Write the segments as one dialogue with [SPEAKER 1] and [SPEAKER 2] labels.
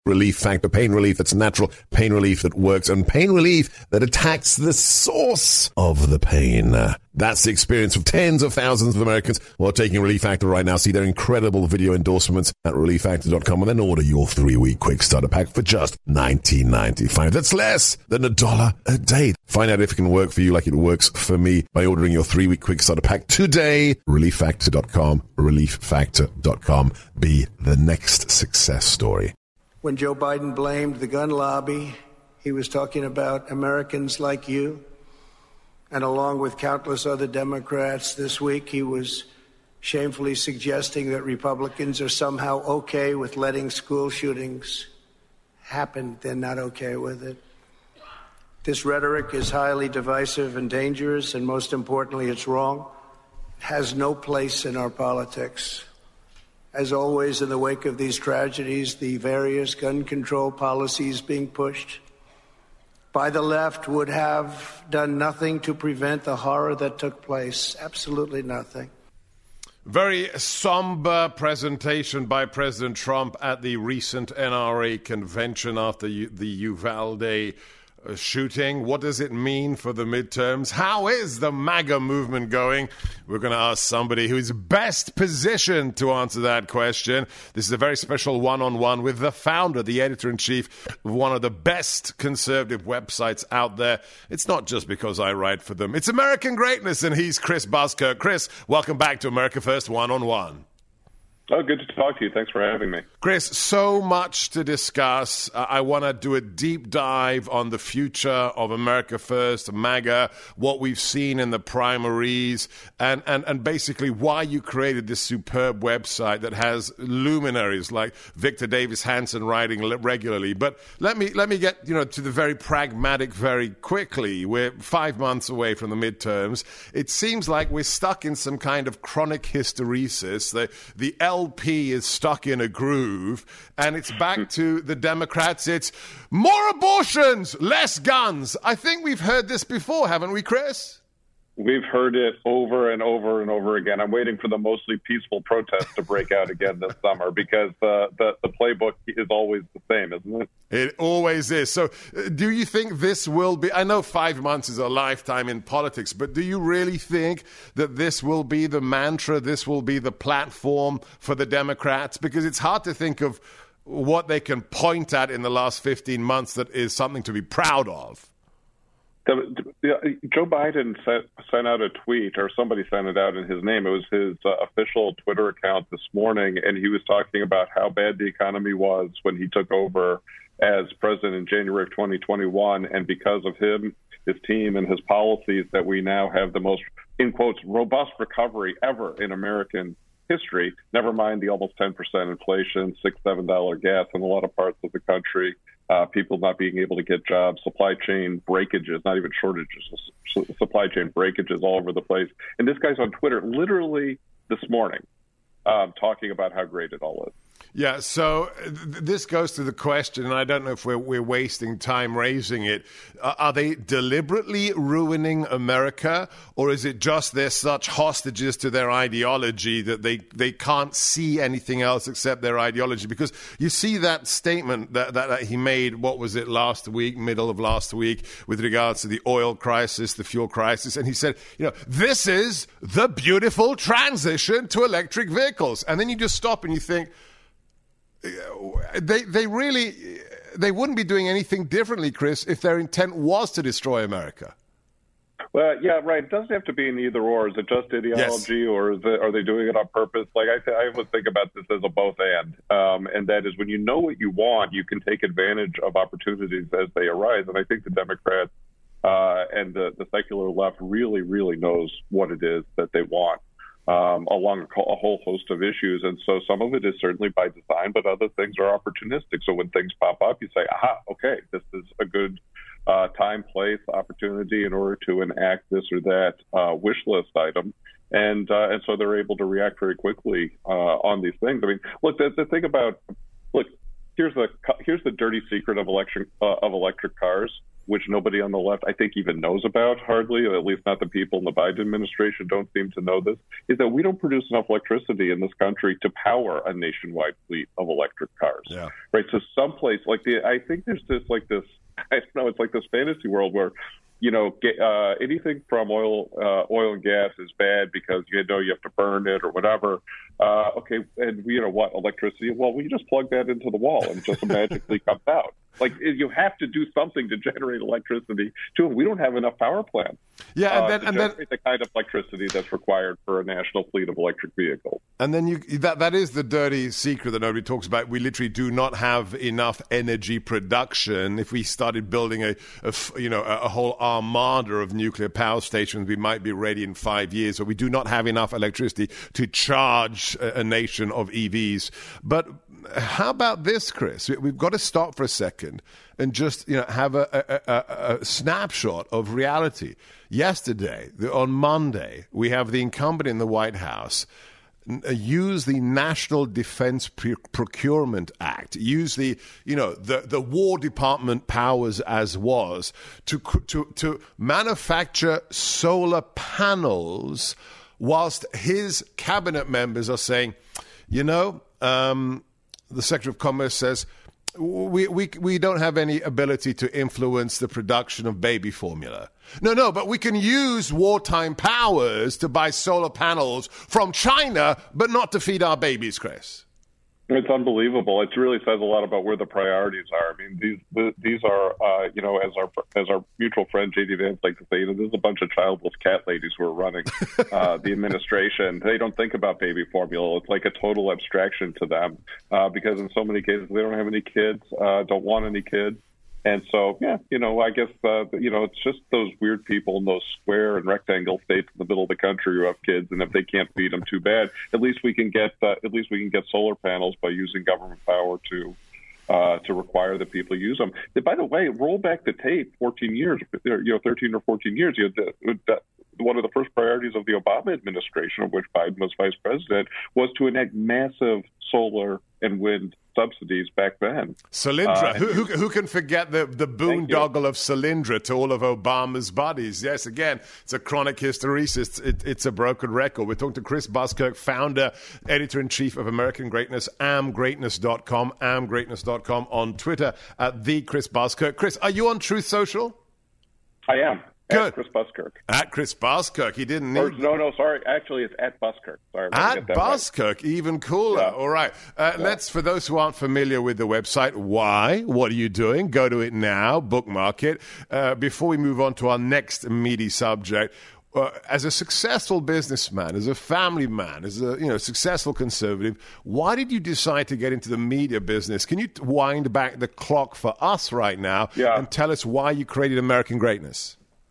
[SPEAKER 1] Relief Factor. Pain relief that's natural, pain relief that works, and pain relief that attacks the source of the pain. That's the experience of tens of thousands of Americans who are taking Relief Factor right now. See their incredible video endorsements at relieffactor.com and then order your 3-week quick starter pack for just $19.95. That's less than $1 a day. Find out if it can work for you like it works for me by ordering your 3-week quick starter pack today. relieffactor.com. relieffactor.com. Be the next success story.
[SPEAKER 2] When Joe Biden blamed the gun lobby, he was talking about Americans like you. And along with countless other Democrats this week, he was shamefully suggesting that Republicans are somehow okay with letting school shootings happen. They're not okay with it. This rhetoric is highly divisive and dangerous, and most importantly, it's wrong. It has no place in our politics. As always, in the wake of these tragedies, the various gun control policies being pushed by the left would have done nothing to prevent the horror that took place. Absolutely nothing.
[SPEAKER 3] Very somber presentation by President Trump at the recent NRA convention after the Uvalde shooting. What does it mean for the midterms? How is the MAGA movement going? We're going to ask somebody who is best positioned to answer that question. This is a very special one-on-one with the founder, the editor-in-chief of one of the best conservative websites out there. It's not just because I write for them. It's American greatness, and he's Chris Buskirk. Chris, welcome back to America First One-on-One.
[SPEAKER 4] Oh, good to talk to you. Thanks for having me.
[SPEAKER 3] Chris, so much to discuss. I want to do a deep dive on the future of America First, MAGA, what we've seen in the primaries, and basically why you created this superb website that has luminaries like Victor Davis Hanson writing regularly. But let me get to the very pragmatic very quickly. We're 5 months away from the midterms. It seems like we're stuck in some kind of chronic hysteresis. The LP is stuck in a groove, and it's back to the Democrats. It's more abortions, less guns. I think we've heard this before, haven't we, Chris?
[SPEAKER 4] We've heard it over and over and over again. I'm waiting for the mostly peaceful protests to break out again this summer because the playbook is always the same, isn't it?
[SPEAKER 3] It always is. So do you think this will be, I know 5 months is a lifetime in politics, but do you really think that this will be the mantra, this will be the platform for the Democrats? Because it's hard to think of what they can point at in the last 15 months that is something to be proud of.
[SPEAKER 4] Joe Biden sent out a tweet, or somebody sent it out in his name. It was his official Twitter account this morning, and he was talking about how bad the economy was when he took over as president in January of 2021, and because of him, his team, and his policies, that we now have the most, in quotes, robust recovery ever in American history, never mind the almost 10% inflation, $6, $7 gas in a lot of parts of the country, people not being able to get jobs, supply chain breakages, not even shortages, supply chain breakages all over the place. And this guy's on Twitter literally this morning talking about how great it all is.
[SPEAKER 3] Yeah, so this goes to the question, and I don't know if we're wasting time raising it. Are they deliberately ruining America, or is it just they're such hostages to their ideology that they can't see anything else except their ideology? Because you see that statement that he made, what was it, last week, middle of last week, with regards to the oil crisis, the fuel crisis, and he said, this is the beautiful transition to electric vehicles. And then you just stop and you think, they wouldn't be doing anything differently, Chris, if their intent was to destroy America.
[SPEAKER 4] Well, yeah, right. It doesn't have to be an either or. Is it just ideology, yes, or are they doing it on purpose? Like I would think about this as a both and that is when you know what you want, you can take advantage of opportunities as they arise. And I think the Democrats and the secular left really, really knows what it is that they want. Along a whole host of issues. And so some of it is certainly by design, but other things are opportunistic. So when things pop up, you say, aha, okay, this is a good time, place, opportunity in order to enact this or that wish list item. And so they're able to react very quickly on these things. I mean, look, the thing about, here's the dirty secret of electric cars. which nobody on the left, I think, even knows about hardly, or at least not the people in the Biden administration don't seem to know this, is that we don't produce enough electricity in this country to power a nationwide fleet of electric cars.
[SPEAKER 3] Yeah.
[SPEAKER 4] Right. So someplace I think there's this, I don't know, it's like this fantasy world where, anything from oil and gas is bad because you have to burn it or whatever. Okay, and what, electricity? Well, we just plug that into the wall and it just magically comes out. Like, you have to do something to generate electricity too. We don't have enough power plants.
[SPEAKER 3] Yeah,
[SPEAKER 4] to generate the kind of electricity that's required for a national fleet of electric vehicles.
[SPEAKER 3] And then that is the dirty secret that nobody talks about. We literally do not have enough energy production. If we started building a whole armada of nuclear power stations, we might be ready in 5 years. So we do not have enough electricity to charge a nation of EVs. But how about this, Chris? We've got to stop for a second and just have a snapshot of reality. Yesterday, on Monday, we have the incumbent in the White House use the National Defense Procurement Act, use the War Department powers as was to manufacture solar panels, whilst his cabinet members are saying, the Secretary of Commerce says, we don't have any ability to influence the production of baby formula. No, but we can use wartime powers to buy solar panels from China, but not to feed our babies, Chris.
[SPEAKER 4] It's unbelievable. It really says a lot about where the priorities are. I mean, these are, as our mutual friend J.D. Vance likes to say, there's a bunch of childless cat ladies who are running the administration. They don't think about baby formula. It's like a total abstraction to them because in so many cases they don't have any kids, don't want any kids. And so, I guess, it's just those weird people in those square and rectangle states in the middle of the country who have kids, and if they can't feed them, too bad. At least we can get solar panels by using government power to require that people use them. And by the way, roll back the tape 13 or 14 years. One of the first priorities of the Obama administration, of which Biden was vice president, was to enact massive solar and wind subsidies back then.
[SPEAKER 3] Solyndra. Who can forget the boondoggle of Solyndra to all of Obama's buddies? Yes, again, it's a chronic hysteresis. It's a broken record. We're talking to Chris Buskirk, founder, editor-in-chief of American Greatness, amgreatness.com, amgreatness.com, on Twitter at the Chris Buskirk. Chris, are you on Truth Social?
[SPEAKER 4] I am.
[SPEAKER 3] Good.
[SPEAKER 4] At Chris Buskirk.
[SPEAKER 3] At Chris Buskirk. He didn't need...
[SPEAKER 4] No, sorry. Actually, it's at Buskirk. Sorry.
[SPEAKER 3] At Buskirk. Right. Even cooler. Yeah. All right. Let's, for those who aren't familiar with the website, why? What are you doing? Go to it now. Bookmark it. Before we move on to our next meaty subject, as a successful businessman, as a family man, as a successful conservative, why did you decide to get into the media business? Can you wind back the clock for us right now and tell us why you created American Greatness?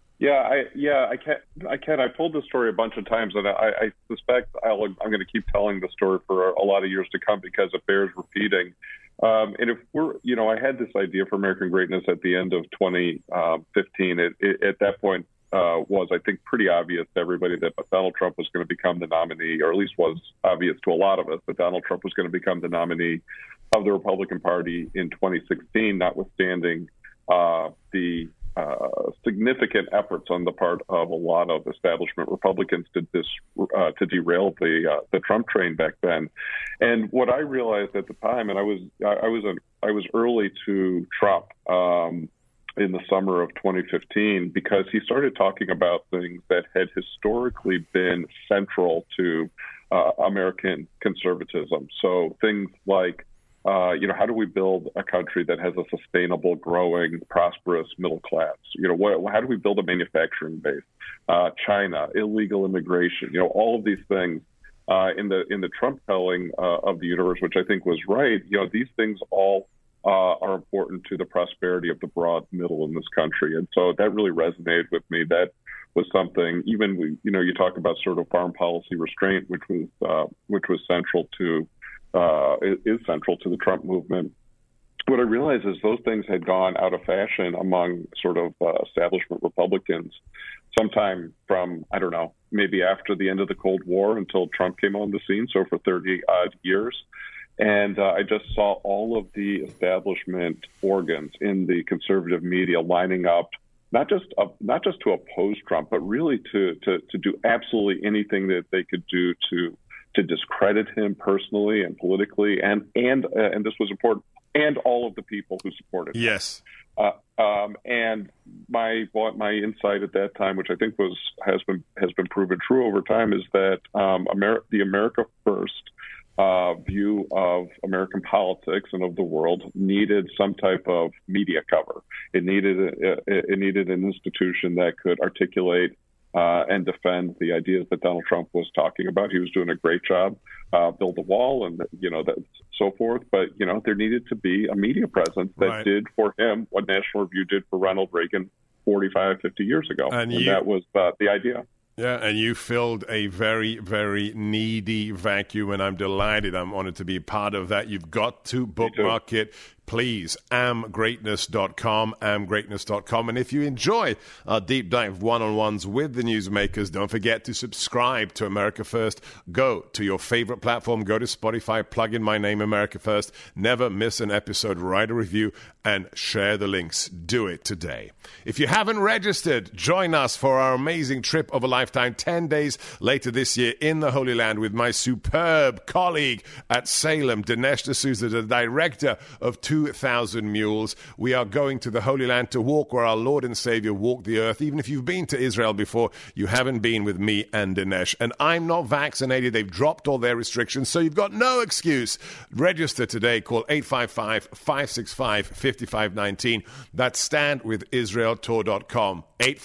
[SPEAKER 4] I can. I told this story a bunch of times, and I suspect I'm going to keep telling the story for a lot of years to come because it bears repeating. And if I had this idea for American Greatness at the end of 2015. At that point, was, I think, pretty obvious to everybody that Donald Trump was going to become the nominee, or at least was obvious to a lot of us that Donald Trump was going to become the nominee of the Republican Party in 2016, notwithstanding the significant efforts on the part of a lot of establishment Republicans to derail the Trump train back then. And what I realized at the time, and I was early to Trump in the summer of 2015, because he started talking about things that had historically been central to American conservatism. So things like how do we build a country that has a sustainable, growing, prosperous middle class? How do we build a manufacturing base? China, illegal immigration, all of these things in the Trump telling of the universe, which I think was right. These things all are important to the prosperity of the broad middle in this country, and so that really resonated with me. That was something. Even you talk about sort of foreign policy restraint, which was central to. Is central to the Trump movement. What I realized is those things had gone out of fashion among sort of establishment Republicans sometime from, I don't know, maybe after the end of the Cold War until Trump came on the scene, so for 30-odd years. And I just saw all of the establishment organs in the conservative media lining up, not just to oppose Trump, but really to do absolutely anything that they could do to discredit him personally and politically, and this was important, and all of the people who supported him.
[SPEAKER 3] Yes.
[SPEAKER 4] And my insight at that time, which I think has been proven true over time, is that the America First view of American politics and of the world needed some type of media cover. It needed an institution that could articulate and defend the ideas that Donald Trump was talking about. He was doing a great job, build a wall, and that so forth. But there needed to be a media presence that did for him what National Review did for Ronald Reagan 45, 50 years ago, and that was the idea.
[SPEAKER 3] Yeah, and you filled a very, very needy vacuum, and I'm delighted. I'm honored to be part of that. You've got to bookmark it. Please, amgreatness.com, amgreatness.com. And if you enjoy our deep dive one-on-ones with the newsmakers, don't forget to subscribe to America First. Go to your favorite platform, go to Spotify, plug in my name, America First. Never miss an episode, write a review, and share the links. Do it today. If you haven't registered, join us for our amazing trip of a lifetime, 10 days later this year in the Holy Land with my superb colleague at Salem, Dinesh D'Souza, the director of 2,000 Mules. We are going to the Holy Land to walk where our Lord and Savior walked the earth. Even if you've been to Israel before, you haven't been with me and Dinesh. And I'm not vaccinated. They've dropped all their restrictions, so you've got no excuse. Register today. Call 855-565-5519. That's standwithisraeltour.com.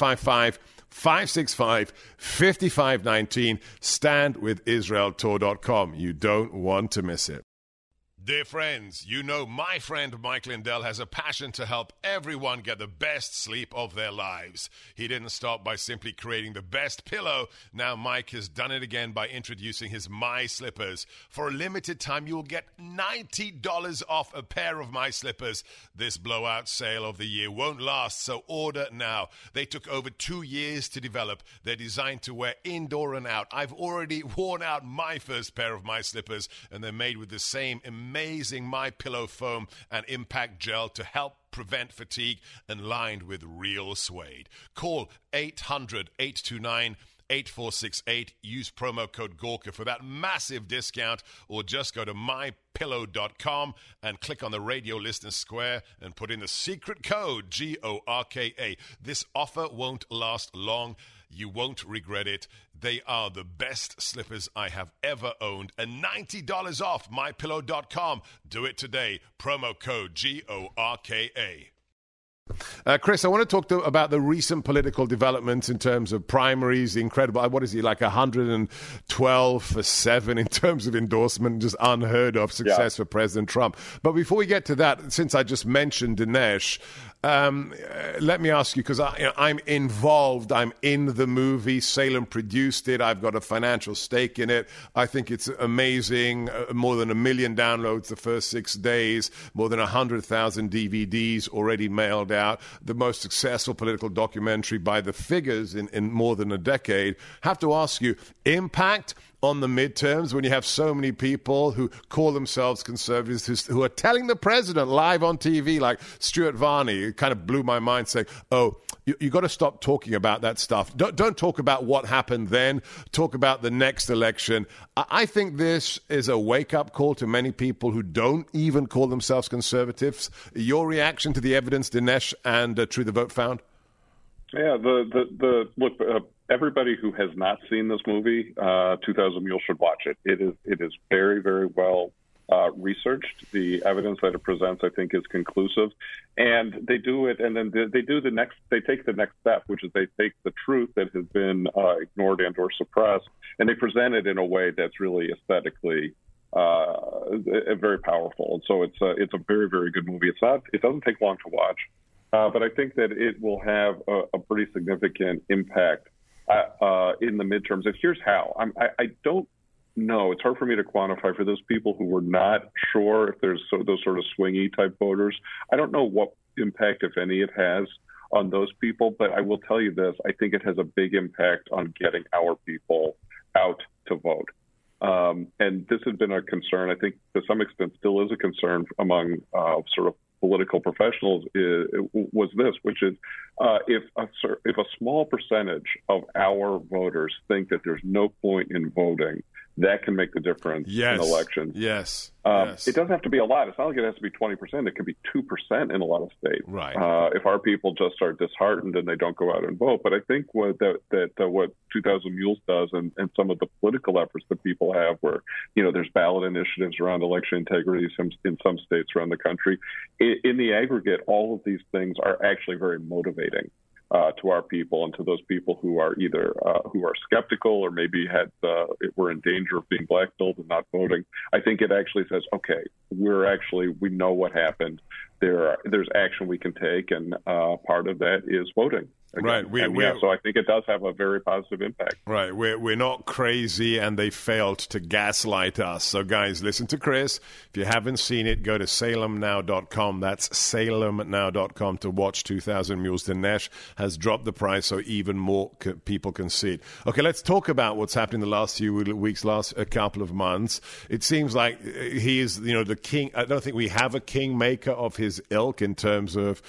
[SPEAKER 3] 855-565-5519. Standwithisraeltour.com. You don't want to miss it. Dear friends, you know my friend Mike Lindell has a passion to help everyone get the best sleep of their lives. He didn't stop by simply creating the best pillow. Now Mike has done it again by introducing his My Slippers. For a limited time, you'll get $90 off a pair of My Slippers. This blowout sale of the year won't last, so order now. They took over 2 years to develop. They're designed to wear indoor and out. I've already worn out my first pair of My Slippers, and they're made with the same amazing My Pillow foam and impact gel to help prevent fatigue and lined with real suede. Call 800-829-8468. Use promo code Gorka for that massive discount, or just go to mypillow.com and click on the radio listener square and put in the secret code GORKA. This offer won't last long. You won't regret it. They are the best slippers I have ever owned. And $90 off mypillow.com. Do it today. Promo code GORKA. Chris, I want to talk about the recent political developments in terms of primaries, the incredible, what is he, like 112 for 7 in terms of endorsement, just unheard of success for President Trump. But before we get to that, since I just mentioned Dinesh, let me ask you, because I'm involved. I'm in the movie. Salem produced it. I've got a financial stake in it. I think it's amazing. More than 1 million downloads the first 6 days. More than 100,000 DVDs already mailed out. The most successful political documentary by the figures in more than a decade. Have to ask you, impact on the midterms when you have so many people who call themselves conservatives who are telling the president live on TV, like Stuart Varney. It kind of blew my mind, saying, oh, you got to stop talking about that stuff. Don't talk about what happened then. Talk about the next election. I think this is a wake-up call to many people who don't even call themselves conservatives. Your reaction to the evidence, Dinesh, and True the Vote found?
[SPEAKER 4] Yeah, look, everybody who has not seen this movie, 2,000 Mules, should watch it. It is very, very well researched. The evidence that it presents, I think, is conclusive, and they do it. And then they take the next step, which is they take the truth that has been ignored and or suppressed, and they present it in a way that's really aesthetically very powerful. And so it's a very, very good movie. It doesn't take long to watch. But I think that it will have a pretty significant impact in the midterms. And here's how. I don't know. It's hard for me to quantify for those people who were not sure if there's those sort of swingy type voters. I don't know what impact, if any, it has on those people. But I will tell you this. I think it has a big impact on getting our people out to vote. And this has been a concern, I think, to some extent still is a concern among sort of political professionals, was this, which is if a small percentage of our voters think that there's no point in voting, that can make the difference in elections.
[SPEAKER 3] Yes.
[SPEAKER 4] It doesn't have to be a lot. It's not like it has to be 20%. It could be 2% in a lot of states.
[SPEAKER 3] Right.
[SPEAKER 4] If our people just are disheartened and they don't go out and vote. But I think what 2000 Mules does and some of the political efforts that people have where, there's ballot initiatives around election integrity in some states around the country. In the aggregate, all of these things are actually very motivating to our people and to those people who are either who are skeptical or maybe were in danger of being blackballed and not voting. I think it actually says, okay, we know what happened. There's action we can take, and part of that is voting. Again. Right. So I think it does have a very positive impact.
[SPEAKER 3] Right. We're not crazy, and they failed to gaslight us. So, guys, listen to Chris. If you haven't seen it, go to salemnow.com. That's salemnow.com to watch 2000 Mules. Dinesh has dropped the price so even more people can see it. Okay, let's talk about what's happened in the last few weeks, last couple of months. It seems like he is, the king. I don't think we have a kingmaker of his ilk in terms of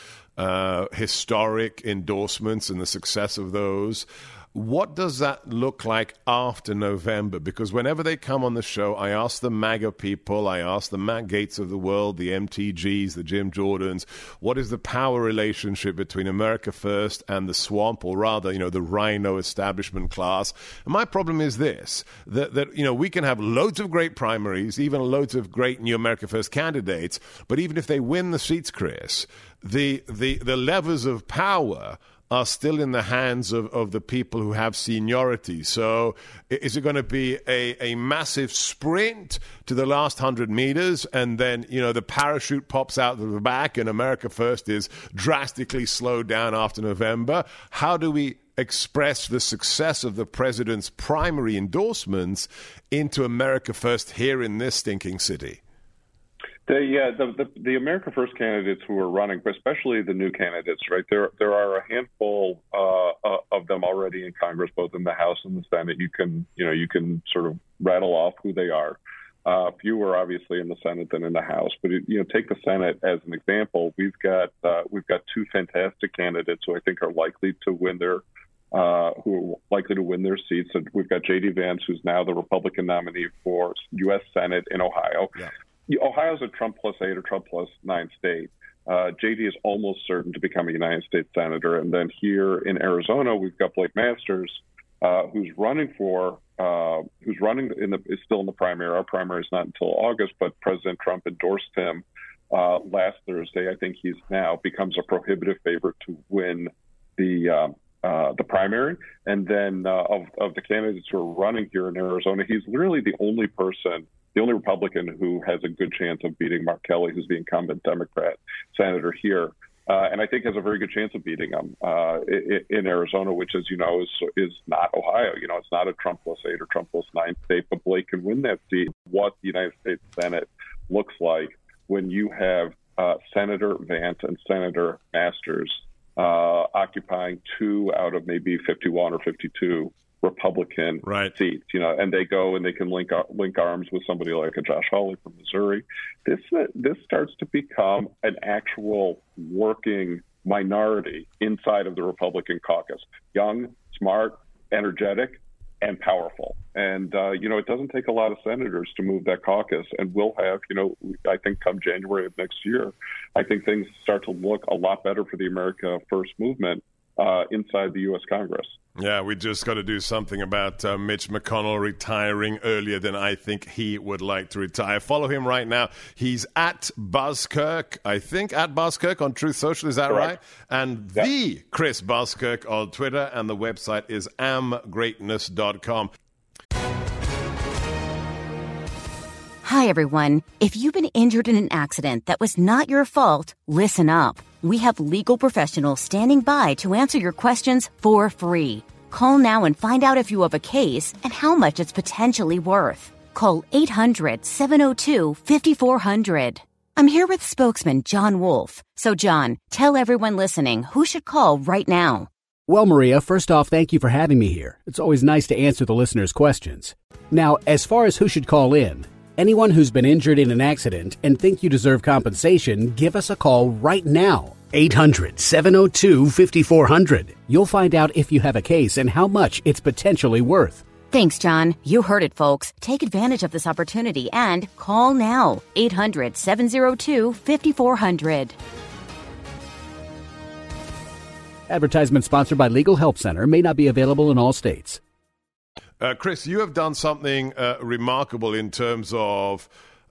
[SPEAKER 3] historic endorsements and the success of those. What does that look like after November? Because whenever they come on the show, I ask the MAGA people, I ask the Matt Gaetz of the world, the MTGs, the Jim Jordans, what is the power relationship between America First and the swamp, or rather, the rhino establishment class? And my problem is this, that we can have loads of great primaries, even loads of great new America First candidates, but even if they win the seats, Chris, the levers of power are still in the hands of the people who have seniority. So is it going to be a massive sprint to the last 100 meters and then, the parachute pops out of the back and America First is drastically slowed down after November? How do we express the success of the president's primary endorsements into America First here in this stinking city?
[SPEAKER 4] The America First candidates who are running, but especially the new candidates, right? There are a handful of them already in Congress, both in the House and the Senate. You can sort of rattle off who they are. Fewer, obviously, in the Senate than in the House. But take the Senate as an example. We've got two fantastic candidates who I think are likely to win their seats. So we've got J.D. Vance, who's now the Republican nominee for U.S. Senate in Ohio. Yeah. Ohio's a Trump plus 8 or Trump plus 9 state. JD is almost certain to become a United States senator. And then here in Arizona, we've got Blake Masters, who's running is still in the primary. Our primary is not until August, but President Trump endorsed him last Thursday. I think he's now becomes a prohibitive favorite to win the primary. And then of the candidates who are running here in Arizona, he's literally the only Republican who has a good chance of beating Mark Kelly, who's the incumbent Democrat senator here. And I think has a very good chance of beating him in Arizona, which, as you know, is not Ohio. It's not a Trump plus 8 or Trump plus 9 state, but Blake can win that seat. What the United States Senate looks like when you have Senator Vance and Senator Masters occupying 2 out of maybe 51 or 52 Republican seats, and they go and they can link arms with somebody like a Josh Hawley from Missouri. This starts to become an actual working minority inside of the Republican caucus. Young, smart, energetic, and powerful. And, it doesn't take a lot of senators to move that caucus. And we'll have, I think come January of next year, I think things start to look a lot better for the America First movement inside the U.S. Congress.
[SPEAKER 3] Yeah, we just got to do something about Mitch McConnell retiring earlier than I think he would like to retire. Follow him right now. He's at Buzzkirk, I think, at Buzzkirk on Truth Social. Is that
[SPEAKER 4] correct?
[SPEAKER 3] Right? And the Chris Buzzkirk on Twitter, and the website is amgreatness.com.
[SPEAKER 5] Hi, everyone. If you've been injured in an accident that was not your fault, listen up. We have legal professionals standing by to answer your questions for free. Call now and find out if you have a case and how much it's potentially worth. Call 800-702-5400. I'm here with spokesman John Wolf. So, John, tell everyone listening who should call right now.
[SPEAKER 6] Well, Maria, first off, thank you for having me here. It's always nice to answer the listeners' questions. Now, as far as who should call in, anyone who's been injured in an accident and think you deserve compensation, give us a call right now. 800-702-5400. You'll find out if you have a case and how much it's potentially worth.
[SPEAKER 5] Thanks, John. You heard it, folks. Take advantage of this opportunity and call now. 800-702-5400.
[SPEAKER 6] Advertisement sponsored by Legal Help Center. May not be available in all states.
[SPEAKER 3] Chris, you have done something remarkable in terms of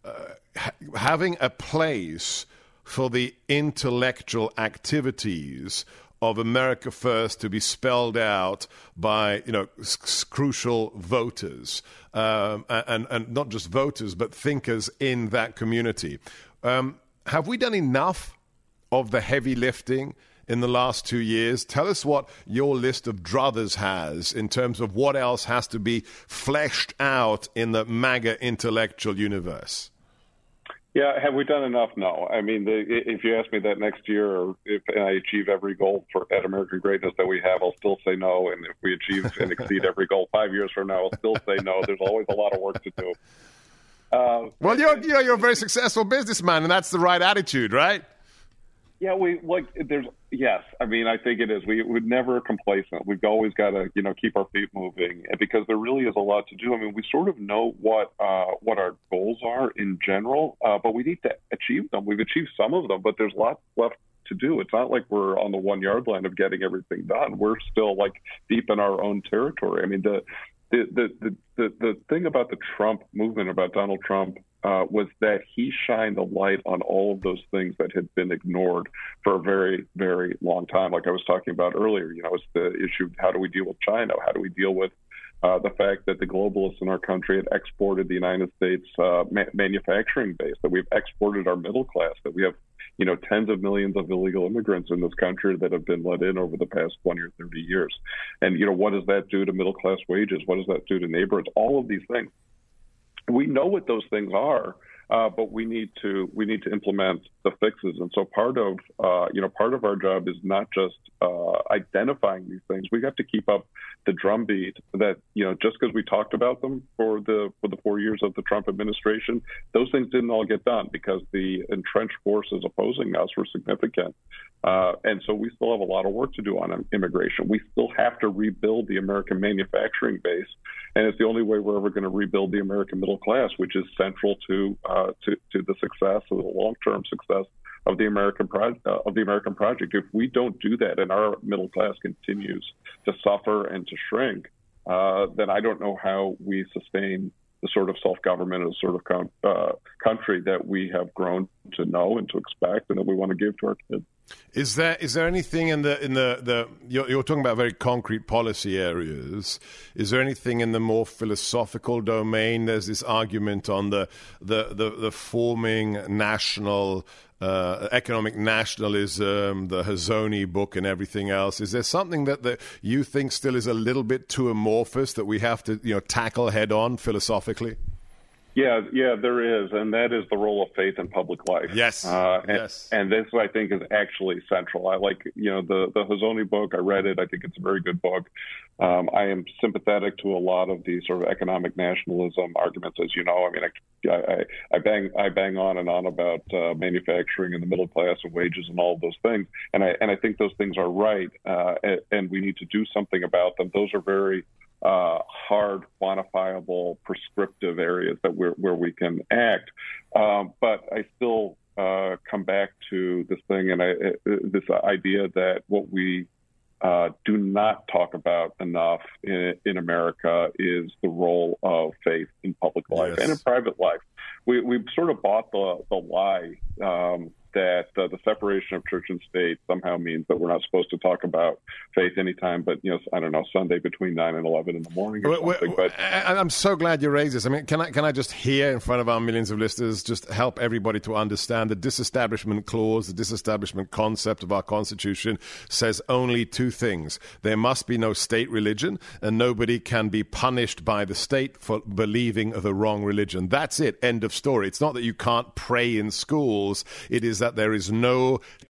[SPEAKER 3] having a place for the intellectual activities of America First to be spelled out by, crucial voters, and not just voters, but thinkers in that community. Have we done enough of the heavy lifting in the last 2 years? Tell us what your list of druthers has in terms of what else has to be fleshed out in the MAGA intellectual universe.
[SPEAKER 4] Yeah, have we done enough? No. I mean, if you ask me that next year, or if I achieve every goal at American Greatness that we have, I'll still say no. And if we achieve and exceed every goal 5 years from now, I'll still say no. There's always a lot of work to do.
[SPEAKER 3] Well, you're a very successful businessman, and that's the right attitude, right?
[SPEAKER 4] Yeah, yes. I mean, I think it is. We're never complacent. We've always got to, keep our feet moving, and because there really is a lot to do. I mean, we sort of know what our goals are in general, but we need to achieve them. We've achieved some of them, but there's lots left to do. It's not like we're on the 1 yard line of getting everything done. We're still deep in our own territory. I mean, the thing about the Trump movement, about Donald Trump, was that he shined a light on all of those things that had been ignored for a very, very long time. Like I was talking about earlier, it's the issue of how do we deal with China? How do we deal with the fact that the globalists in our country had exported the United States manufacturing base, that we've exported our middle class, that we have tens of millions of illegal immigrants in this country that have been let in over the past 20 or 30 years. And, what does that do to middle class wages? What does that do to neighborhoods? All of these things. We know what those things are, but we need to implement the fixes. And so part of our job is not just identifying these things. We have to keep up the drumbeat that, just because we talked about them for the 4 years of the Trump administration, those things didn't all get done because the entrenched forces opposing us were significant. And so we still have a lot of work to do on immigration. We still have to rebuild the American manufacturing base. And it's the only way we're ever going to rebuild the American middle class, which is central to the success, of the long-term success of the American project. If we don't do that, and our middle class continues to suffer and to shrink, then I don't know how we sustain the sort of self-government, the sort of country that we have grown to know and to expect, and that we want to give to our kids.
[SPEAKER 3] Is there anything in the you're talking about very concrete policy areas? Is there anything in the more philosophical domain? There's this argument on the forming national economic nationalism, the Hazony book, and everything else. Is there something that you think still is a little bit too amorphous that we have to tackle head on philosophically?
[SPEAKER 4] Yeah, there is, and that is the role of faith in public life.
[SPEAKER 3] Yes,
[SPEAKER 4] and this, I think, is actually central. I like, the Hazony book. I read it. I think it's a very good book. I am sympathetic to a lot of the sort of economic nationalism arguments, as you know. I mean, I bang on and on about manufacturing and the middle class and wages and all of those things, and I think those things are right, and we need to do something about them. Those are very hard, quantifiable, prescriptive areas that where we can act. But I still come back to this thing, and this idea that what we do not talk about enough in America is the role of faith in public life and in private life. We've sort of bought the lie that the separation of church and state somehow means that we're not supposed to talk about faith anytime but, I don't know, Sunday between 9 and 11 in the morning or something. But
[SPEAKER 3] I'm so glad you raised this. I mean, can I just here in front of our millions of listeners just help everybody to understand the disestablishment clause, the disestablishment concept of our Constitution says only two things. There must be no state religion, and nobody can be punished by the state for believing the wrong religion. That's it. End of story. It's not that you can't pray in schools. It is that there is no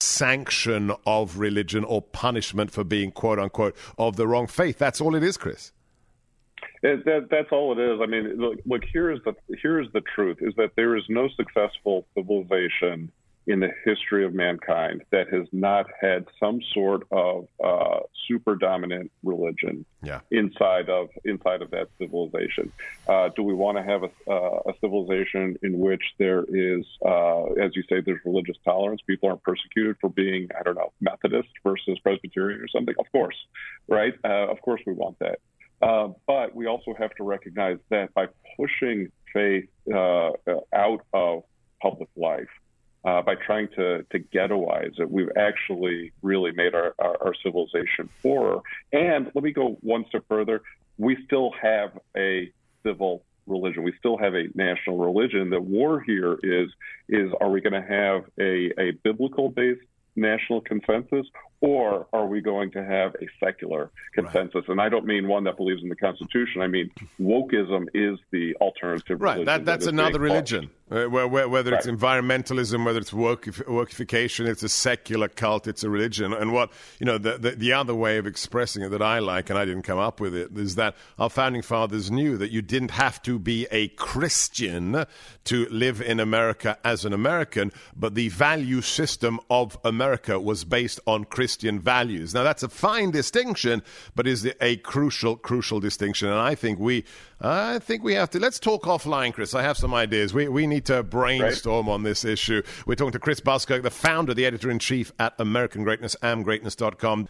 [SPEAKER 3] sanction of religion or punishment for being, quote unquote, of the wrong faith. That's all it is, Chris.
[SPEAKER 4] That's all it is. I mean, look, here's the truth, is that there is no successful civilization in the history of mankind that has not had some sort of super dominant religion inside of that civilization. Do we want to have a civilization in which there is, as you say, there's religious tolerance? People aren't persecuted for being, I don't know, Methodist versus Presbyterian or something? Of course, right? Of course we want that. But we also have to recognize that by pushing faith out of public life, by trying to ghettoize it, we've actually really made our civilization poorer. And let me go one step further. We still have a civil religion. We still have a national religion. The war here is are we going to have a biblical-based national consensus, or are we going to have a secular consensus? Right. And I don't mean one that believes in the Constitution. I mean, wokeism is the alternative religion.
[SPEAKER 3] Right, that's another religion. Whether it's environmentalism, whether it's workification, it's a secular cult, it's a religion. And what, the other way of expressing it that I like, and I didn't come up with it, is that our founding fathers knew that you didn't have to be a Christian to live in America as an American, but the value system of America was based on Christian values. Now, that's a fine distinction, but is a crucial distinction. And I think we have to. Let's talk offline, Chris. I have some ideas. We need to brainstorm on this issue. We're talking to Chris Buskirk, the founder, the editor-in-chief at American Greatness, amgreatness.com.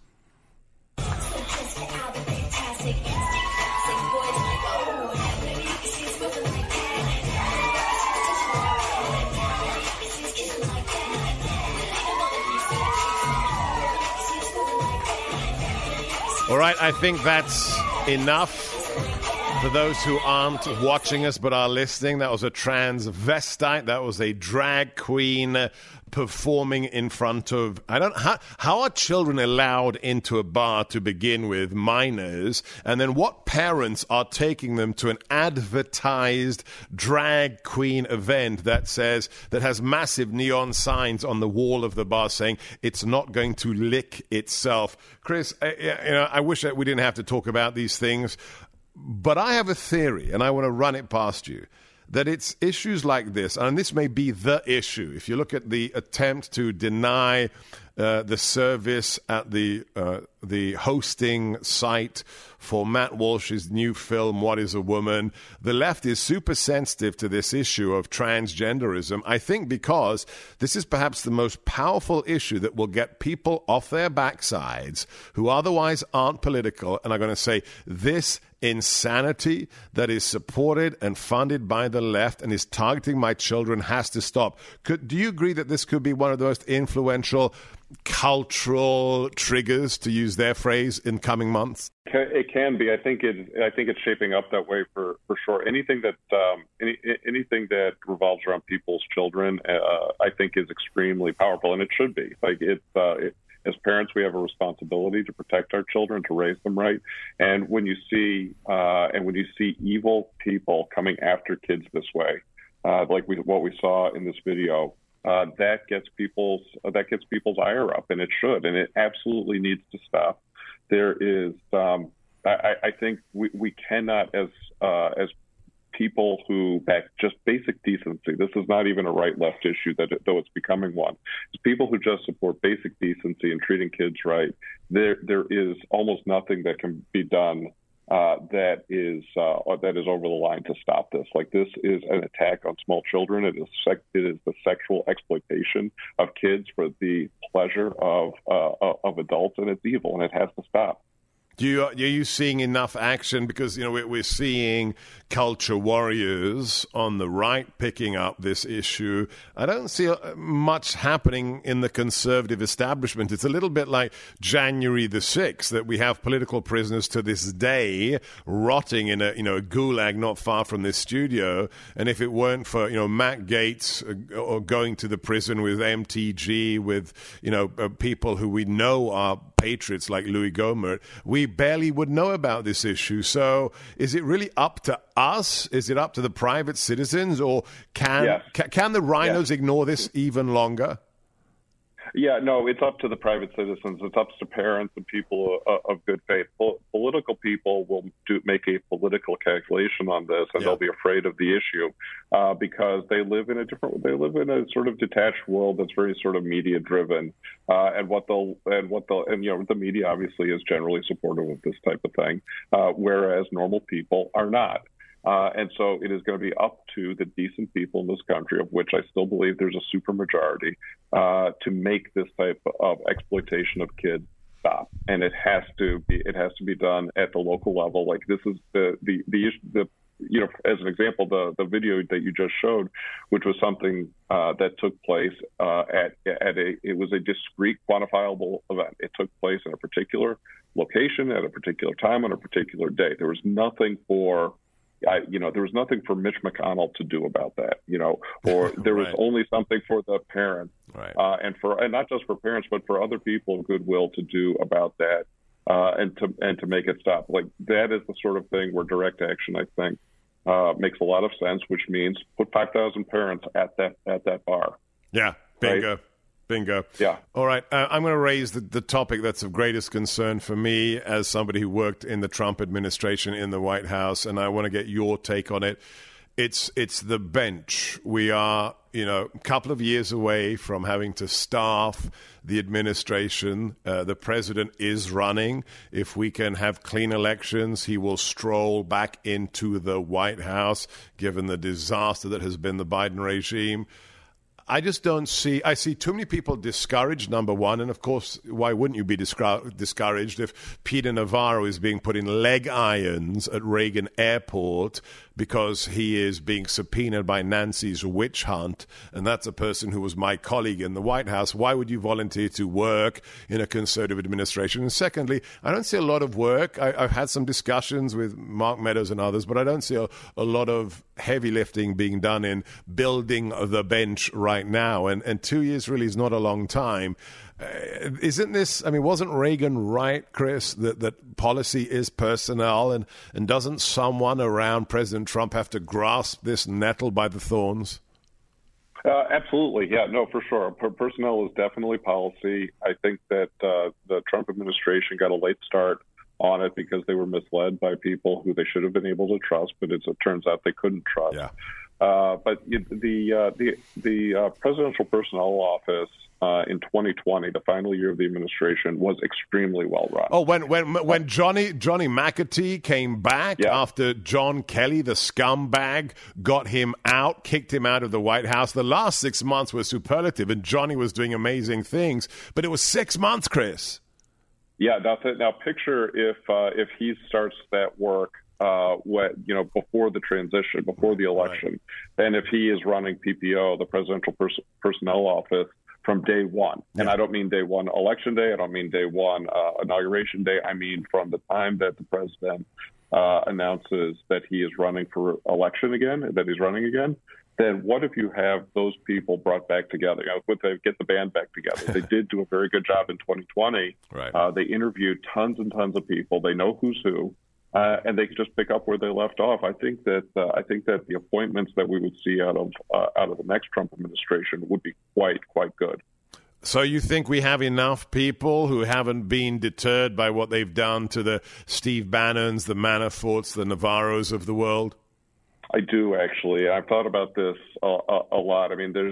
[SPEAKER 3] All right, I think that's enough. For those who aren't watching us but are listening, that was a transvestite. That was a drag queen performing in front of, how are children allowed into a bar to begin with, minors, and then what parents are taking them to an advertised drag queen event that has massive neon signs on the wall of the bar saying it's not going to lick itself. Chris, I wish that we didn't have to talk about these things, but I have a theory, and I want to run it past you, that it's issues like this, and this may be the issue. If you look at the attempt to deny the service at the hosting site for Matt Walsh's new film, What is a Woman? The left is super sensitive to this issue of transgenderism, I think because this is perhaps the most powerful issue that will get people off their backsides who otherwise aren't political and are going to say, this insanity that is supported and funded by the left and is targeting my children has to stop. Do you agree that this could be one of the most influential cultural triggers, to use their phrase, in coming months?
[SPEAKER 4] It can be. I think it's shaping up that way for sure. Anything that revolves around people's children, I think, is extremely powerful, and it should be. As parents, we have a responsibility to protect our children, to raise them right. And when you see evil people coming after kids this way, what we saw in this video, that gets people's ire up, and it should, and it absolutely needs to stop. There is, I think we cannot, as people who back just basic decency. This is not even a right-left issue, though it's becoming one. It's people who just support basic decency and treating kids right. There is almost nothing that can be done that is over the line to stop this. Like, this is an attack on small children. It is the sexual exploitation of kids for the pleasure of adults, and it's evil, and it has to stop.
[SPEAKER 3] Are you seeing enough action? Because, we're seeing culture warriors on the right picking up this issue. I don't see much happening in the conservative establishment. It's a little bit like January the 6th, that we have political prisoners to this day rotting in a gulag not far from this studio. And if it weren't for, Matt Gaetz or going to the prison with MTG, with, people who we know are patriots like Louis Gohmert, we barely would know about this issue. So is it really up to us? Is it up to the private citizens, or can the rhinos ignore this even longer?
[SPEAKER 4] Yeah, no, it's up to the private citizens. It's up to parents and people of good faith. Political people will make a political calculation on this, and they'll be afraid of the issue because they live in a sort of detached world that's very sort of media driven. And the media obviously is generally supportive of this type of thing, whereas normal people are not. And so it is going to be up to the decent people in this country, of which I still believe there's a supermajority, to make this type of exploitation of kids stop. And it has to be done at the local level. Like this is the issue. As an example, the video that you just showed, which was something that took place it was a discrete, quantifiable event. It took place in a particular location at a particular time on a particular day. There was nothing for Mitch McConnell to do about that, or there was only something for the parents, and not just for parents, but for other people of goodwill to do about that, and to make it stop. Like that is the sort of thing where direct action, I think, makes a lot of sense. Which means put 5,000 parents at that bar.
[SPEAKER 3] Yeah, bingo.
[SPEAKER 4] Right?
[SPEAKER 3] Bingo.
[SPEAKER 4] Yeah.
[SPEAKER 3] All right. I'm going to raise the topic that's of greatest concern for me as somebody who worked in the Trump administration in the White House, and I want to get your take on it. It's the bench. We are, a couple of years away from having to staff the administration. The president is running. If we can have clean elections, he will stroll back into the White House, given the disaster that has been the Biden regime. I just don't see – I see too many people discouraged, number one. And, of course, why wouldn't you be discouraged if Peter Navarro is being put in leg irons at Reagan Airport because he is being subpoenaed by Nancy's witch hunt, and that's a person who was my colleague in the White House? Why would you volunteer to work in a conservative administration? And secondly, I don't see a lot of work. I've had some discussions with Mark Meadows and others, but I don't see a lot of heavy lifting being done in building the bench right now. And 2 years really is not a long time. Isn't this, wasn't Reagan right, Chris, that policy is personnel, and doesn't someone around President Trump have to grasp this nettle by the thorns?
[SPEAKER 4] Absolutely. Yeah, no, for sure. Personnel is definitely policy. I think that the Trump administration got a late start on it because they were misled by people who they should have been able to trust, but it turns out they couldn't trust. Yeah. But the Presidential Personnel Office in 2020, the final year of the administration, was extremely well run.
[SPEAKER 3] Oh, when Johnny McAtee came back after John Kelly, the scumbag, got him out, kicked him out of the White House, the last 6 months were superlative, and Johnny was doing amazing things. But it was 6 months, Chris.
[SPEAKER 4] Yeah. Now picture if he starts that work before the transition, before the election, and if he is running PPO, the Presidential Personnel Office, from day one. Yeah. And I don't mean day one election day. I don't mean day one inauguration day. I mean from the time that the president announces that he is running for election again, that he's running again. Then what if you have those people brought back together? They get the band back together. They did do a very good job in 2020. Right. They interviewed tons and tons of people. They know who's who. And they could just pick up where they left off. I think that the appointments that we would see out of the next Trump administration would be quite good.
[SPEAKER 3] So you think we have enough people who haven't been deterred by what they've done to the Steve Bannons, the Manaforts, the Navarros of the world?
[SPEAKER 4] I do, actually. I've thought about this a lot.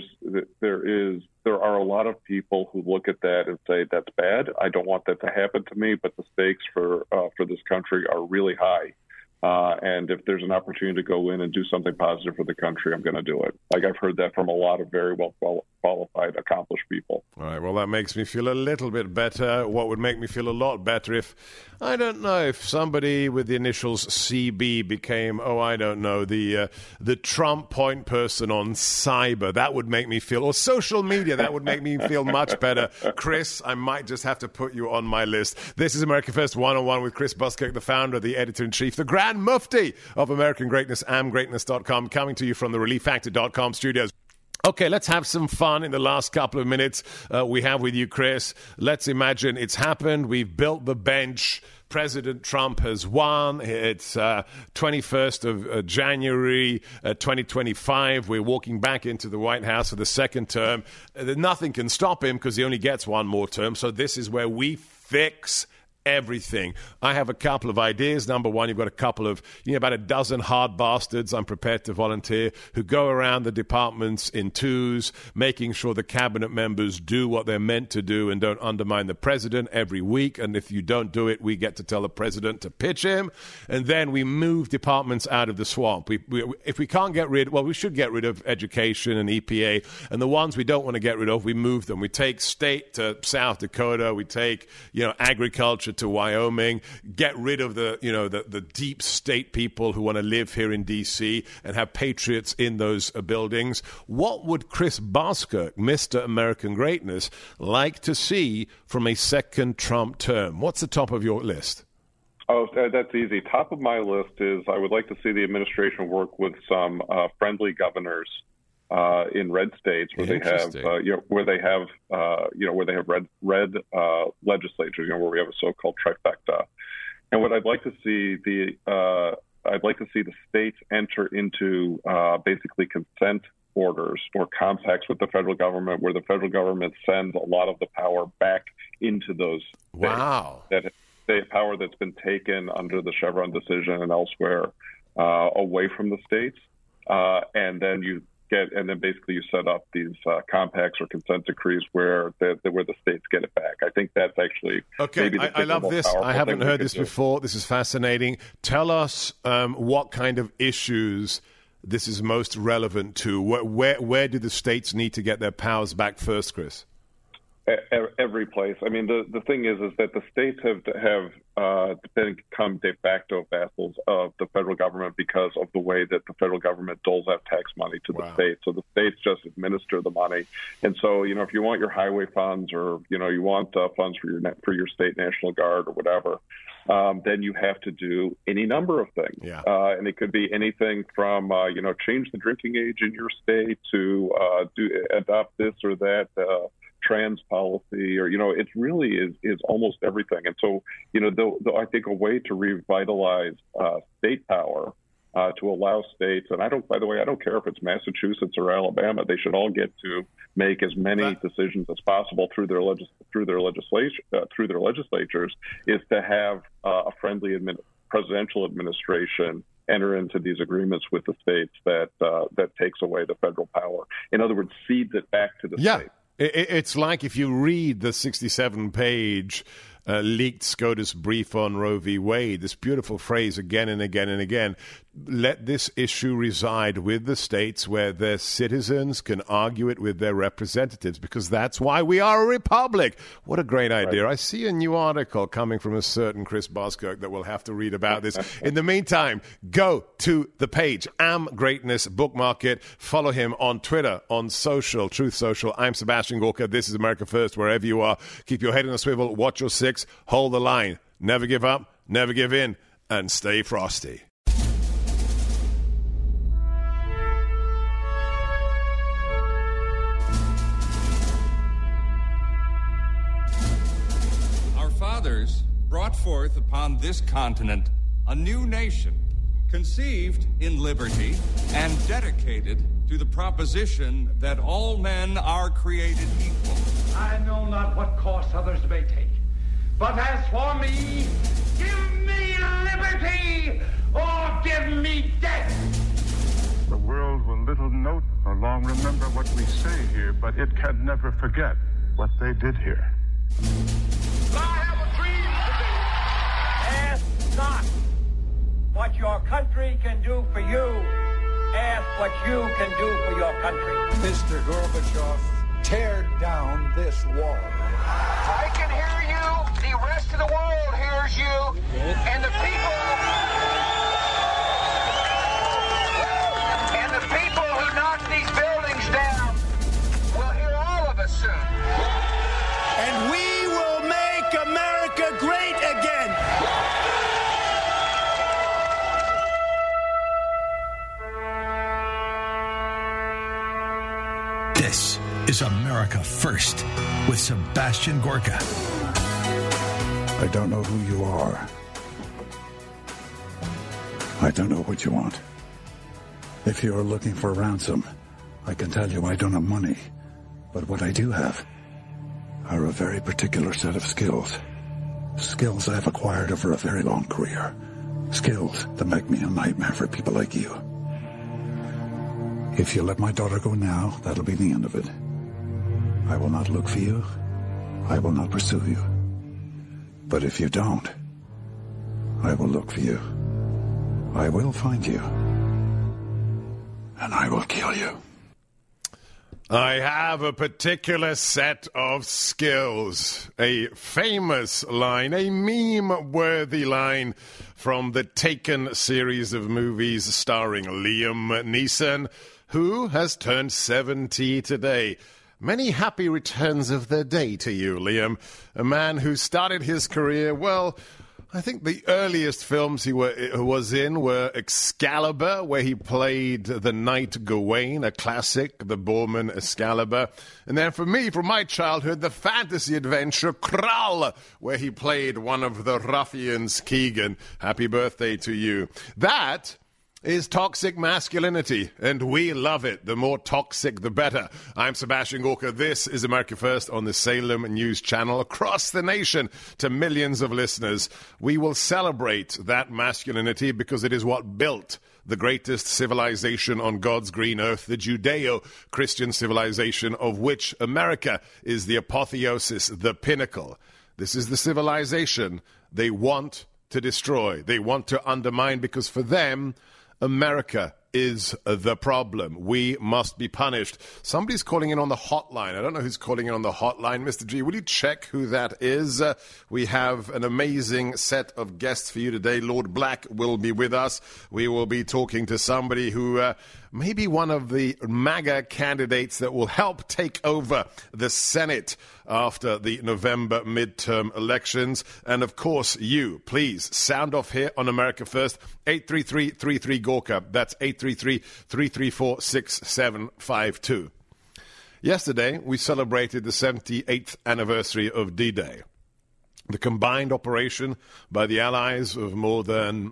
[SPEAKER 4] There are a lot of people who look at that and say, that's bad. I don't want that to happen to me, but the stakes for this country are really high. And if there's an opportunity to go in and do something positive for the country, I'm going to do it. Like I've heard that from a lot of very well qualified, accomplished people.
[SPEAKER 3] All right. Well, that makes me feel a little bit better. What would make me feel a lot better if somebody with the initials CB became, the Trump point person on cyber. That would make me feel, or social media, that would make me feel much better. Chris, I might just have to put you on my list. This is America First One-on-One with Chris Buskirk, the founder, the editor-in-chief, the Grand Mufti of American Greatness, amgreatness.com, coming to you from the ReliefFactor.com studios. Okay, let's have some fun in the last couple of minutes we have with you, Chris. Let's imagine it's happened. We've built the bench. President Trump has won. It's 21st of January 2025. We're walking back into the White House for the second term. Nothing can stop him because he only gets one more term. So this is where we fix everything. I have a couple of ideas. Number one, you've got a couple of, about a dozen hard bastards, I'm prepared to volunteer, who go around the departments in twos, making sure the cabinet members do what they're meant to do and don't undermine the president every week. And if you don't do it, we get to tell the president to pitch him. And then we move departments out of the swamp. If we can't get rid, we should get rid of education and EPA. And the ones we don't want to get rid of, we move them. We take state to South Dakota. We take, agriculture to Wyoming, get rid of the deep state people who want to live here in D.C. and have patriots in those buildings. What would Chris Baskirk, Mr. American Greatness, like to see from a second Trump term? What's the top of your list?
[SPEAKER 4] Oh, that's easy. Top of my list is I would like to see the administration work with some friendly governors in red states where they have, where they have red legislatures, where we have a so-called trifecta. And what I'd like to see the states enter into basically consent orders or compacts with the federal government, where the federal government sends a lot of the power back into those states.
[SPEAKER 3] Wow.
[SPEAKER 4] That state power that's been taken under the Chevron decision and elsewhere away from the states, and then basically you set up these compacts or consent decrees where the states get it back. I think that's actually maybe the
[SPEAKER 3] I love this. I haven't heard this before. This is fascinating. Tell us what kind of issues this is most relevant to. Where do the states need to get their powers back first, Chris?
[SPEAKER 4] Every place. I mean, the thing is that the states have become de facto vassals of the federal government because of the way that the federal government doles out tax money to the states. So the states just administer the money. And so, if you want your highway funds or, you want funds for your state National Guard or whatever, then you have to do any number of things.
[SPEAKER 3] Yeah.
[SPEAKER 4] And it could be anything from, change the drinking age in your state to adopt this or that trans policy, or it really is almost everything. And so I think a way to revitalize state power to allow states, and I don't care if it's Massachusetts or Alabama, they should all get to make as many decisions as possible through their legislatures, is to have a friendly presidential administration enter into these agreements with the states that takes away the federal power. In other words, cedes it back to the states.
[SPEAKER 3] It's like if you read the 67-page leaked SCOTUS brief on Roe v. Wade, this beautiful phrase again and again and again, let this issue reside with the states where their citizens can argue it with their representatives, because that's why we are a republic. What a great idea. Right. I see a new article coming from a certain Chris Baskirk that we'll have to read about this. In the meantime, go to the page, Am Greatness, bookmark it, follow him on Twitter, on social, Truth Social. I'm Sebastian Gorka. This is America First, wherever you are. Keep your head on a swivel, watch your six, hold the line, never give up, never give in, and stay frosty.
[SPEAKER 7] Fathers brought forth upon this continent a new nation, conceived in liberty and dedicated to the proposition that all men are created equal.
[SPEAKER 8] I know not what course others may take, but as for me, give me liberty or give me death.
[SPEAKER 9] The world will little note or long remember what we say here, but it can never forget what they did here.
[SPEAKER 8] I have a dream today. Ask not what your country can do for you. Ask what you can do for your country.
[SPEAKER 10] Mr. Gorbachev, tear down this wall.
[SPEAKER 8] I can hear you. The rest of the world hears you. And the people who knock these buildings down will hear all of us soon.
[SPEAKER 10] And we will make America great again.
[SPEAKER 11] is America First with Sebastian Gorka.
[SPEAKER 12] I don't know who you are. I don't know what you want. If you're looking for ransom, I can tell you I don't have money. But what I do have are a very particular set of skills. Skills I've acquired over a very long career. Skills that make me a nightmare for people like you. If you let my daughter go now, that'll be the end of it. I will not look for you. I will not pursue you. But if you don't, I will look for you. I will find you. And I will kill you.
[SPEAKER 3] I have a particular set of skills. A famous line, a meme-worthy line from the Taken series of movies starring Liam Neeson, who has turned 70 today. Many happy returns of the day to you, Liam. A man who started his career, well, I think the earliest films he was in were Excalibur, where he played the Knight Gawain, a classic, the Borman Excalibur. And then for me, from my childhood, the fantasy adventure Kral, where he played one of the ruffians, Keegan. Happy birthday to you. That is toxic masculinity, and we love it. The more toxic, the better. I'm Sebastian Gorka. This is America First on the Salem News Channel. Across the nation to millions of listeners, we will celebrate that masculinity because it is what built the greatest civilization on God's green earth, the Judeo-Christian civilization, of which America is the apotheosis, the pinnacle. This is the civilization they want to destroy. They want to undermine because for them, America is the problem. We must be punished. Somebody's calling in on the hotline. I don't know who's calling in on the hotline. Mr. G, will you check who that is? We have an amazing set of guests for you today. Lord Black will be with us. We will be talking to somebody who may be one of the MAGA candidates that will help take over the Senate after the November midterm elections. And, of course, you, please, sound off here on America First, 833-33-GORKA. That's 833-334-6752. Yesterday, we celebrated the 78th anniversary of D-Day. The combined operation by the Allies of more than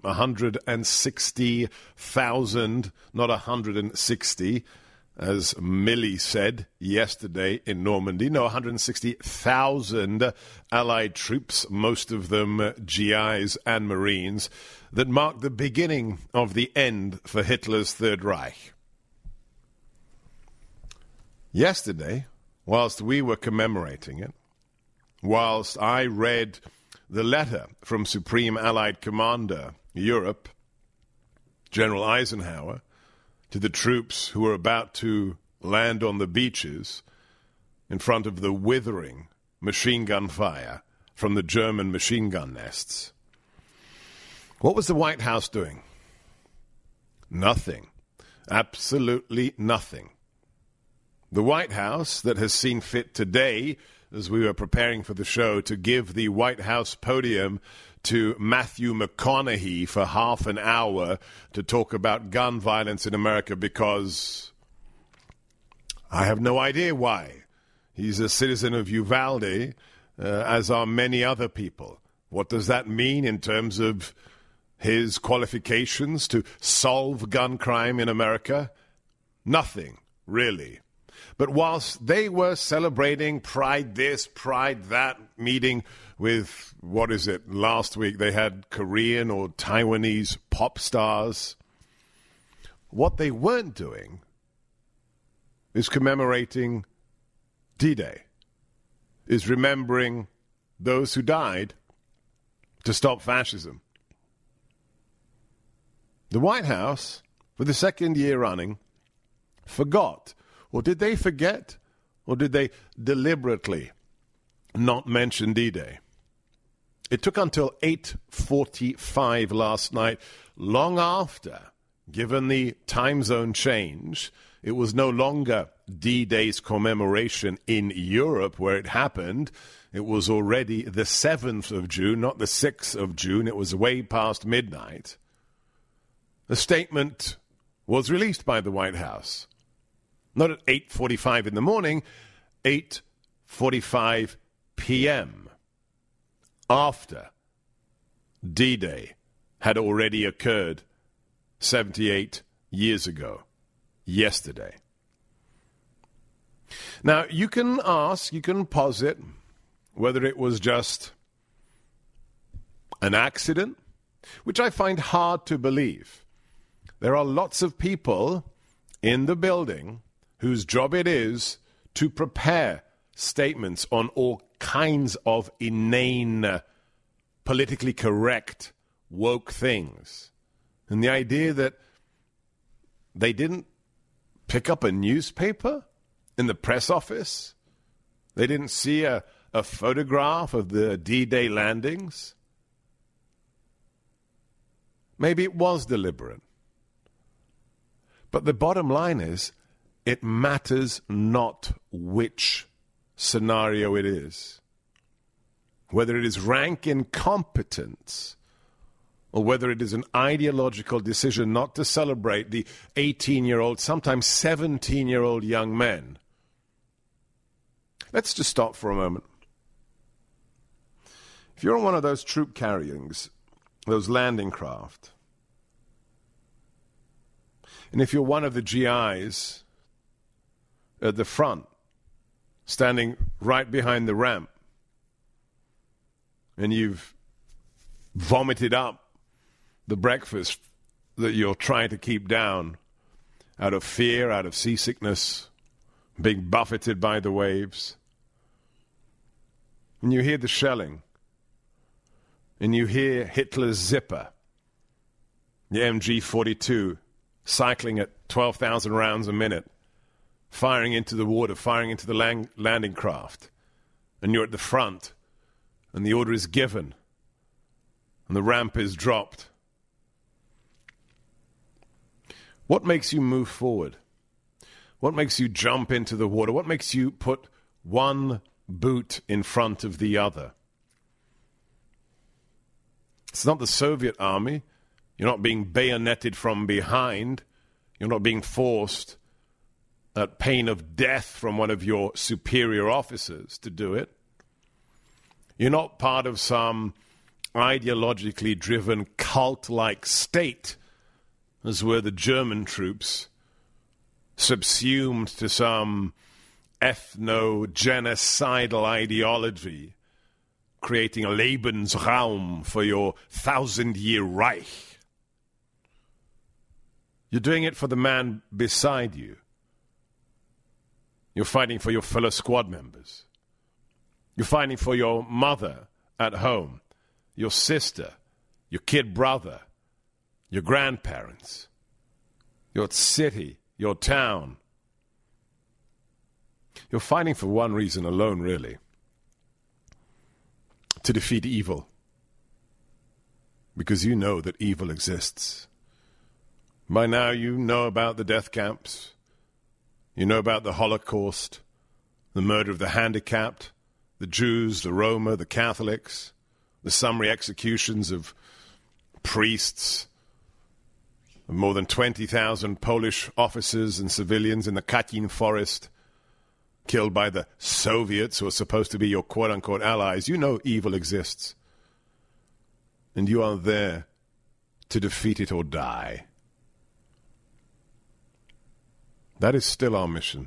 [SPEAKER 3] 160,000, not 160, as Milley said yesterday in Normandy. No, 160,000 Allied troops, most of them GIs and Marines, that marked the beginning of the end for Hitler's Third Reich. Yesterday, whilst we were commemorating it, whilst I read the letter from Supreme Allied Commander Europe, General Eisenhower, to the troops who were about to land on the beaches in front of the withering machine gun fire from the German machine gun nests, what was the White House doing? Nothing. Absolutely nothing. The White House that has seen fit today, as we were preparing for the show, to give the White House podium to Matthew McConaughey for half an hour to talk about gun violence in America because I have no idea why. He's a citizen of Uvalde, as are many other people. What does that mean in terms of his qualifications to solve gun crime in America? Nothing, really. But whilst they were celebrating Pride this, Pride that, meeting with, last week they had Korean or Taiwanese pop stars, what they weren't doing is commemorating D-Day, is remembering those who died to stop fascism. The White House, for the second year running, forgot. Or did they forget? Or did they deliberately not mention D-Day? It took until 8:45 last night, long after, given the time zone change, it was no longer D-Day's commemoration in Europe where it happened. It was already the 7th of June, not the 6th of June. It was way past midnight. A statement was released by the White House. Not at 8:45 in the morning, 8:45 p.m. after D-Day had already occurred 78 years ago, yesterday. Now, you can ask, you can posit whether it was just an accident, which I find hard to believe. There are lots of people in the building whose job it is to prepare statements on all kinds of inane, politically correct, woke things. And the idea that they didn't pick up a newspaper in the press office, they didn't see a photograph of the D-Day landings. Maybe it was deliberate. But the bottom line is, it matters not which scenario it is. Whether it is rank incompetence or whether it is an ideological decision not to celebrate the 18-year-old, sometimes 17-year-old young men. Let's just stop for a moment. If you're on one of those troop carriers, those landing craft, and if you're one of the GIs at the front, standing right behind the ramp, and you've vomited up the breakfast that you're trying to keep down out of fear, out of seasickness, being buffeted by the waves, and you hear the shelling, and you hear Hitler's Zipper, the MG-42, cycling at 12,000 rounds a minute, firing into the water, firing into the landing craft, and you're at the front, and the order is given, and the ramp is dropped. What makes you move forward? What makes you jump into the water? What makes you put one boot in front of the other? It's not the Soviet army. You're not being bayoneted from behind. You're not being forced at pain of death from one of your superior officers to do it. You're not part of some ideologically driven cult-like state, as were the German troops, subsumed to some ethno-genocidal ideology, creating a Lebensraum for your 1,000-year Reich. You're doing it for the man beside you. You're fighting for your fellow squad members. You're fighting for your mother at home, your sister, your kid brother, your grandparents, your city, your town. You're fighting for one reason alone, really: to defeat evil. Because you know that evil exists. By now you know about the death camps. You know about the Holocaust, the murder of the handicapped, the Jews, the Roma, the Catholics, the summary executions of priests, of more than 20,000 Polish officers and civilians in the Katyn forest, killed by the Soviets, who are supposed to be your quote-unquote allies. You know evil exists. And you are there to defeat it or die. That is still our mission.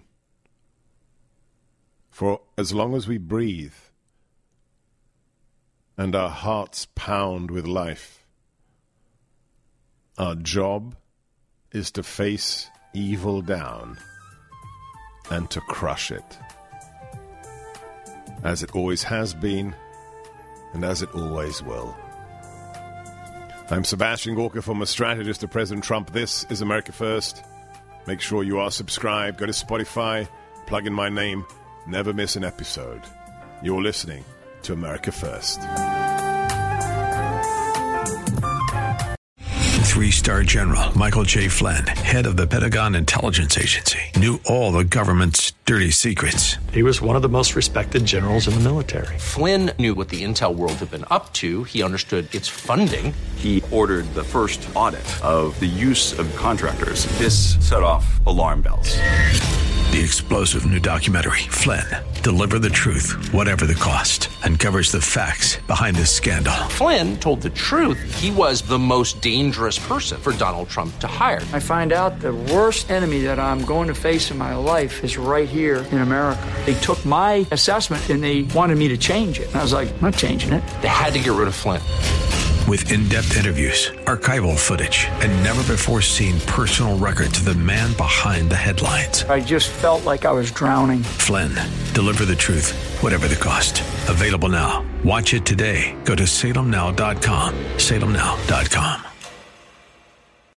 [SPEAKER 3] For as long as we breathe and our hearts pound with life, our job is to face evil down and to crush it, as it always has been and as it always will. I'm Sebastian Gorka, former strategist to President Trump. This is America First. Make sure you are subscribed. Go to Spotify, plug in my name. Never miss an episode. You're listening to America First.
[SPEAKER 11] 3-star General Michael J. Flynn, head of the Pentagon Intelligence Agency, knew all the government's dirty secrets.
[SPEAKER 13] He was one of the most respected generals in the military.
[SPEAKER 14] Flynn knew what the intel world had been up to. He understood its funding.
[SPEAKER 15] He ordered the first audit of the use of contractors. This set off alarm bells.
[SPEAKER 11] The explosive new documentary, Flynn, Deliver the Truth, Whatever the Cost, uncovers the facts behind this scandal.
[SPEAKER 14] Flynn told the truth. He was the most dangerous person for Donald Trump to hire.
[SPEAKER 15] I find out the worst enemy that I'm going to face in my life is right here in America. They took my assessment and they wanted me to change it. And I was like, I'm not changing it.
[SPEAKER 14] They had to get rid of Flynn.
[SPEAKER 11] With in-depth interviews, archival footage, and never-before-seen personal records of the man behind the headlines.
[SPEAKER 15] I just felt like I was drowning.
[SPEAKER 11] Flynn, Deliver the Truth, Whatever the Cost. Available now. Watch it today. Go to salemnow.com. salemnow.com.